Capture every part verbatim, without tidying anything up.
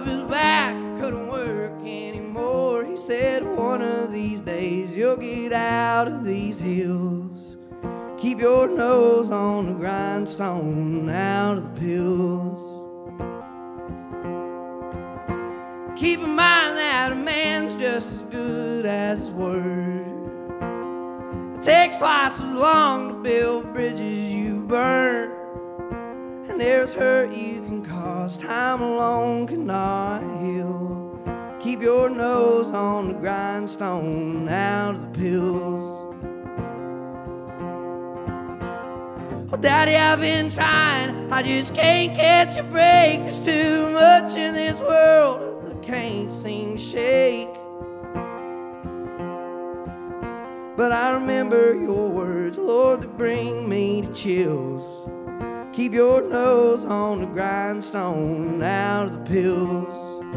up his back, couldn't work anymore. He said, one of these days you'll get out of these hills. Keep your nose on the grindstone, out of the pills. Keep in mind that a man's just as good as his word. It takes twice as long to build bridges you burn. And there's hurt you can cause, time alone cannot heal. Keep your nose on the grindstone, out of the pills. Oh, Daddy, I've been trying, I just can't catch a break. There's too much in this world I can't seem to shake. But I remember your words, Lord, that bring me to chills. Keep your nose on the grindstone, out of the pills.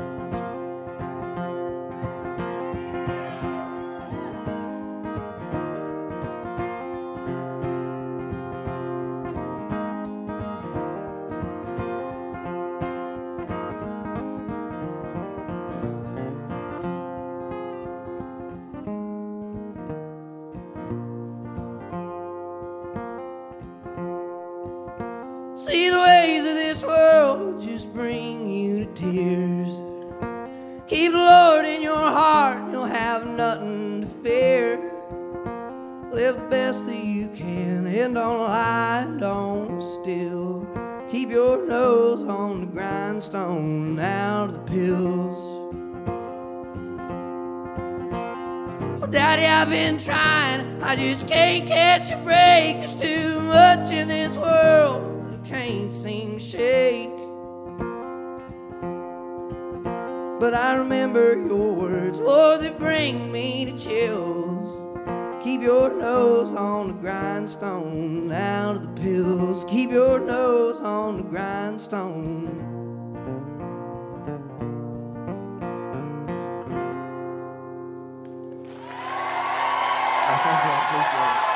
See, the ways of this world just bring you to tears. Keep the Lord in your heart and you'll have nothing to fear. Live the best that you can and don't lie and don't steal. Keep your nose on the grindstone, out of the pills. Oh, Daddy, I've been trying, I just can't catch a break. There's too much in this world can't seem to shake. But I remember your words, Lord, that bring me to chills. Keep your nose on the grindstone, out of the pills. Keep your nose on the grindstone. I thank you, I appreciate it.